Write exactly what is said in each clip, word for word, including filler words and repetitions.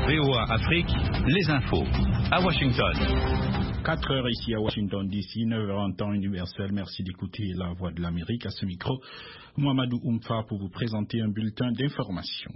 V O A Afrique, les infos. À Washington. quatre heures ici à Washington D C, neuf heures en temps universel. Merci d'écouter la Voix de l'Amérique. À ce micro, Mohamedou Oumfa pour vous présenter un bulletin d'information.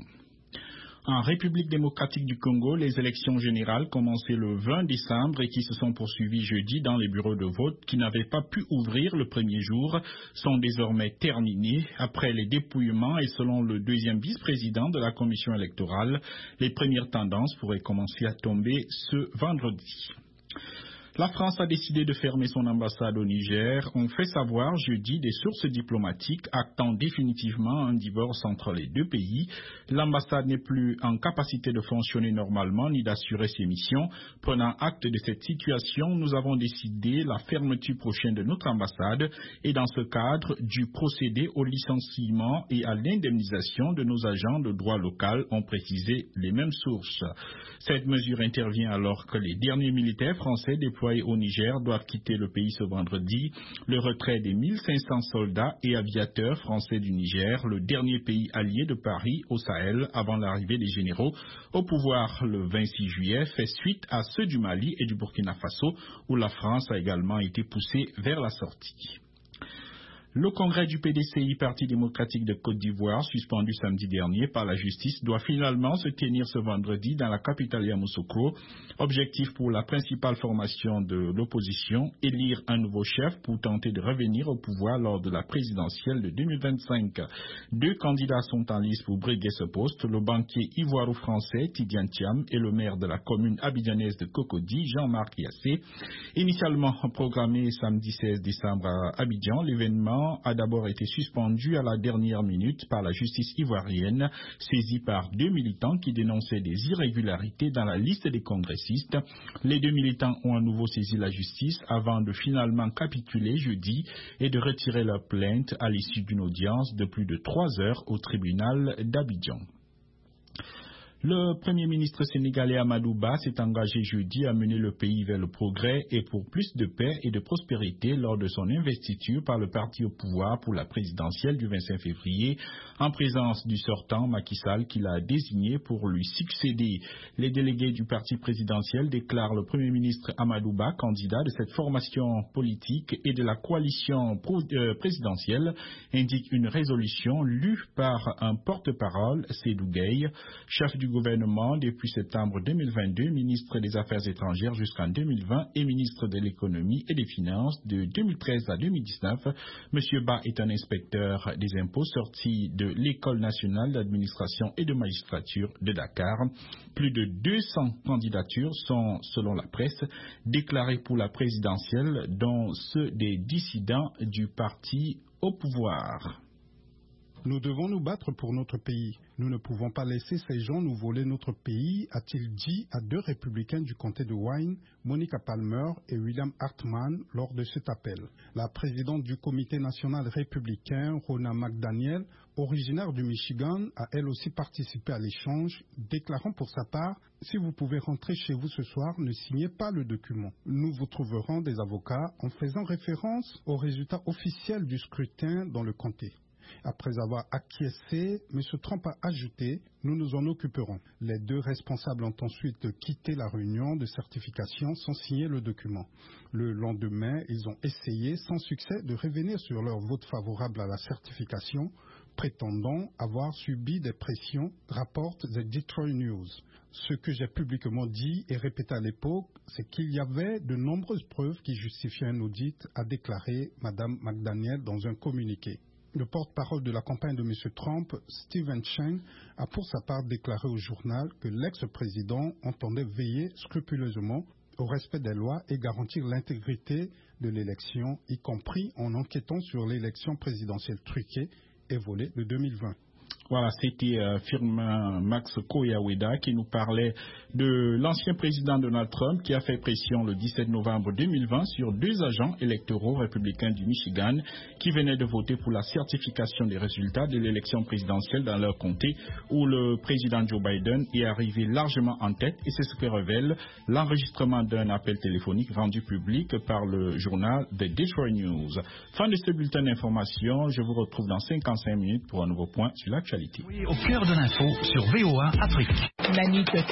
En République démocratique du Congo, les élections générales commencées le vingt décembre et qui se sont poursuivies jeudi dans les bureaux de vote qui n'avaient pas pu ouvrir le premier jour sont désormais terminées. Après les dépouillements et selon le deuxième vice-président de la commission électorale, les premières tendances pourraient commencer à tomber ce vendredi. La France a décidé de fermer son ambassade au Niger. On fait savoir jeudi des sources diplomatiques actant définitivement un divorce entre les deux pays. L'ambassade n'est plus en capacité de fonctionner normalement ni d'assurer ses missions. Prenant acte de cette situation, nous avons décidé la fermeture prochaine de notre ambassade et dans ce cadre du procédé au licenciement et à l'indemnisation de nos agents de droit local, ont précisé les mêmes sources. Cette mesure intervient alors que les derniers militaires français déployés au Niger doivent quitter le pays ce vendredi. Le retrait des mille cinq cents soldats et aviateurs français du Niger, le dernier pays allié de Paris au Sahel avant l'arrivée des généraux au pouvoir le vingt-six juillet, fait suite à ceux du Mali et du Burkina Faso où la France a également été poussée vers la sortie. Le congrès du P D C I, Parti démocratique de Côte d'Ivoire, suspendu samedi dernier par la justice, doit finalement se tenir ce vendredi dans la capitale Yamoussoukro. Objectif pour la principale formation de l'opposition, élire un nouveau chef pour tenter de revenir au pouvoir lors de la présidentielle de deux mille vingt-cinq. Deux candidats sont en lice pour briguer ce poste, le banquier ivoiro-français Tidiane Thiam et le maire de la commune abidjanaise de Cocody, Jean-Marc Yassé. Initialement programmé samedi seize décembre à Abidjan, l'événement a d'abord été suspendu à la dernière minute par la justice ivoirienne, saisie par deux militants qui dénonçaient des irrégularités dans la liste des congressistes. Les deux militants ont à nouveau saisi la justice avant de finalement capituler jeudi et de retirer leur plainte à l'issue d'une audience de plus de trois heures au tribunal d'Abidjan. Le Premier ministre sénégalais Amadou Ba s'est engagé jeudi à mener le pays vers le progrès et pour plus de paix et de prospérité lors de son investiture par le parti au pouvoir pour la présidentielle du vingt-cinq février, en présence du sortant Macky Sall qu'il a désigné pour lui succéder. Les délégués du parti présidentiel déclarent le Premier ministre Amadou Ba candidat de cette formation politique et de la coalition présidentielle, indique une résolution lue par un porte-parole, Seydou Gueye, chef du gouvernement depuis septembre deux mille vingt-deux, ministre des Affaires étrangères jusqu'en deux mille vingt et ministre de l'économie et des finances de deux mille treize à deux mille dix-neuf. Monsieur Ba est un inspecteur des impôts sorti de l'École nationale d'administration et de magistrature de Dakar. Plus de deux cents candidatures sont, selon la presse, déclarées pour la présidentielle, dont ceux des dissidents du parti au pouvoir. Nous devons nous battre pour notre pays. Nous ne pouvons pas laisser ces gens nous voler notre pays, a-t-il dit à deux républicains du comté de Wayne, Monica Palmer et William Hartman, lors de cet appel. La présidente du comité national républicain, Ronna McDaniel, originaire du Michigan, a elle aussi participé à l'échange, déclarant pour sa part « Si vous pouvez rentrer chez vous ce soir, ne signez pas le document. Nous vous trouverons des avocats en faisant référence aux résultats officiels du scrutin dans le comté. » Après avoir acquiescé, M. Trump a ajouté « Nous nous en occuperons ». Les deux responsables ont ensuite quitté la réunion de certification sans signer le document. Le lendemain, ils ont essayé sans succès de revenir sur leur vote favorable à la certification, prétendant avoir subi des pressions, rapporte The Detroit News. Ce que j'ai publiquement dit et répété à l'époque, c'est qu'il y avait de nombreuses preuves qui justifiaient un audit, a déclaré Mme McDaniel dans un communiqué. Le porte-parole de la campagne de M. Trump, Stephen Chen, a pour sa part déclaré au journal que l'ex-président entendait veiller scrupuleusement au respect des lois et garantir l'intégrité de l'élection, y compris en enquêtant sur l'élection présidentielle truquée et volée de deux mille vingt. Voilà, c'était euh, Firmin Max Koyaweda qui nous parlait de l'ancien président Donald Trump qui a fait pression le dix-sept novembre deux mille vingt sur deux agents électoraux républicains du Michigan qui venaient de voter pour la certification des résultats de l'élection présidentielle dans leur comté où le président Joe Biden est arrivé largement en tête et c'est ce que révèle l'enregistrement d'un appel téléphonique rendu public par le journal The Detroit News. Fin de ce bulletin d'information, je vous retrouve dans cinquante-cinq minutes pour un nouveau point sur l'actualité. Oui, au cœur de l'info sur V O A Afrique.